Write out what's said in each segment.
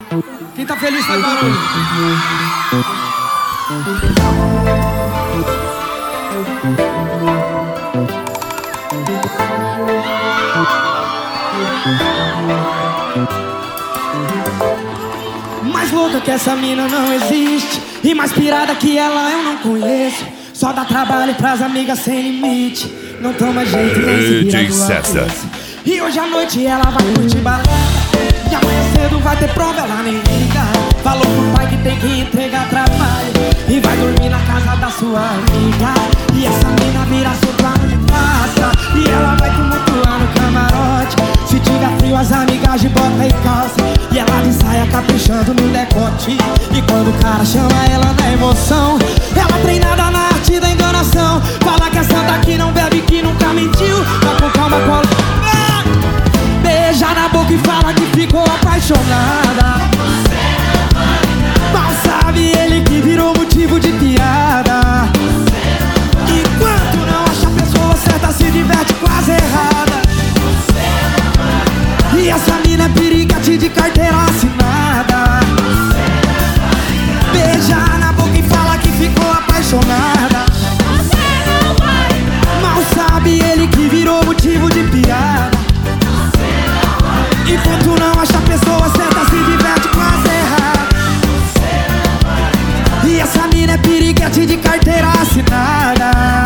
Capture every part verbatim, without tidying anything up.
Quem tá feliz faz barulho. Mais louca que essa mina não existe, e mais pirada que ela eu não conheço. Só dá trabalho pras amigas sem limite, não toma jeito nem se vira do avesso. E hoje à noite ela vai curtir balada, e amanhã cedo vai ter prova, ela nem liga. Falou pro pai que tem que entregar trabalho, e vai dormir na casa da sua amiga. E essa mina vira seu plano de praça, e ela vai tumultuar no camarote. Se tiver frio as amigas de bota e calça, e ela de saia caprichando no decote. E quando o cara chama ela na emoção, ela treinada na arte da enganação. Fala que é santa que não bebe, que nunca mentiu. Vai com calma, cola, ah! Beija na boca e fala que ficou apaixonada. Mal sabe ele que virou motivo de piada. Enquanto não acha a pessoa certa, se diverte quase errada. E essa mina é piriguete de carteira assinada. Beija na boca e fala que ficou apaixonada. Mal sabe ele que virou motivo de piada. Enquanto não acha a pessoa certa, se diverte quase errada. E essa mina é piriguete de carteira assinada.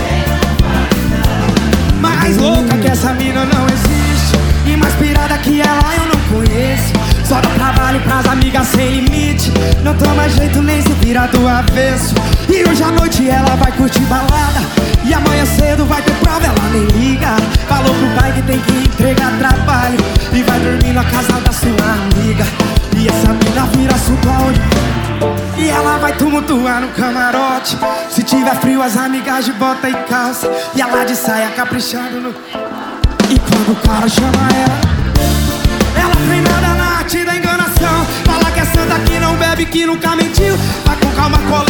Mais louca que essa mina não existe, e mais pirada que ela eu não conheço. Só dá trabalho pras amigas sem limite, não toma jeito nem se vira do avesso. E hoje à noite ela vai curtir balada, e amanhã cedo vai ter prova, ela nem liga. Falou pro pai que tem que entregar trabalho, e vai dormir na casa da sua amiga. E essa mina vira assunto aonde, e ela vai tumultuar no camarote. Se tiver frio as amigas de bota e calça, e ela de saia caprichando no... E quando o cara chama ela, ela treinada na arte da enganação. Fala que é santa que não bebe, que nunca mentiu. Vai com calma, cola.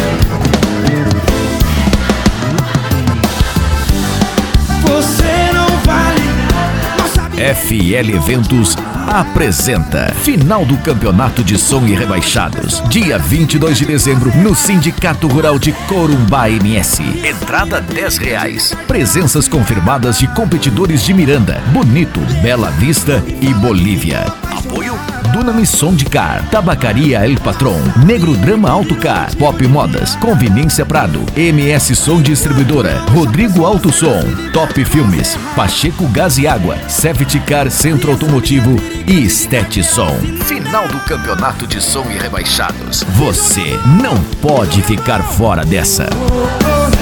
Você não vale. F L Eventos apresenta Final do Campeonato de Som e Rebaixados, dia vinte e dois de dezembro, no Sindicato Rural de Corumbá M S. Entrada dez reais. Presenças confirmadas de competidores de Miranda, Bonito, Bela Vista e Bolívia. Apoio Dunami Som de Car, Tabacaria El Patron, Negro Drama Autocar, Pop Modas, Conveniência Prado, M S Som Distribuidora, Rodrigo Auto Som, Top Filmes, Pacheco Gás e Água, Safety Car Centro Automotivo e Estet Som. Final do Campeonato de Som e Rebaixados. Você não pode ficar fora dessa.